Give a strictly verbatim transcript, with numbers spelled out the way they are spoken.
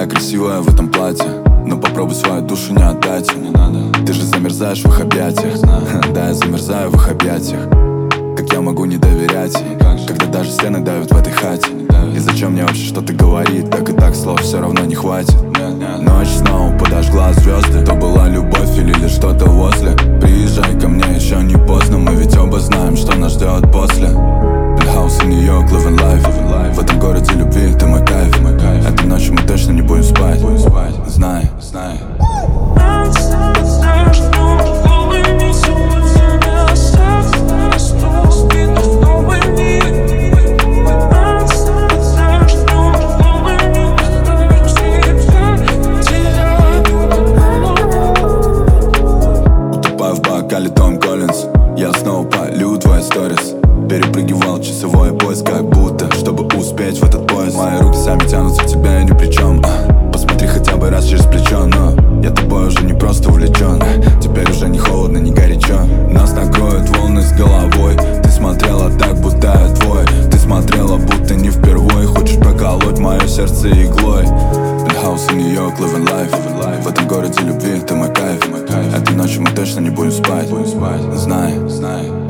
такая красивая в этом платье, но попробуй свою душу не отдать. Не надо. Ты же замерзаешь в их объятиях. Да, я замерзаю в их объятиях. Как я могу не доверять ей, когда даже стены давят в этой хате? И зачем мне вообще что-то говорит? Так и так слов все равно не хватит. Ночь снова подожгла звезды. То была любовь или лишь что-то возле. Приезжай ко мне, еще не поздно. Мы ведь оба знаем, что нас ждет после. Penthouse in New York, living life. В этом городе любви ты мой кайф. Этой ночью мы точно не будем спать. Знай, знай. Том Коллинз, я снова полю твои сторис. Перепрыгивал часовой пояс, как будто, чтобы успеть в этот поезд. Мои руки сами тянутся к тебе, ни при чем. а, Посмотри хотя бы раз через плечо. Но я тобой уже не просто увлечен. а, Теперь уже не холодно, не горячо. Нас накроют волны с головой. Ты смотрела так, будто я твой. Ты смотрела, будто не впервой. Хочешь проколоть мое сердце иглой. Penthouse in New York, living life. В этом городе любви ты мой кайф. Этой ночью мы точно не будем спать. Знай, знай.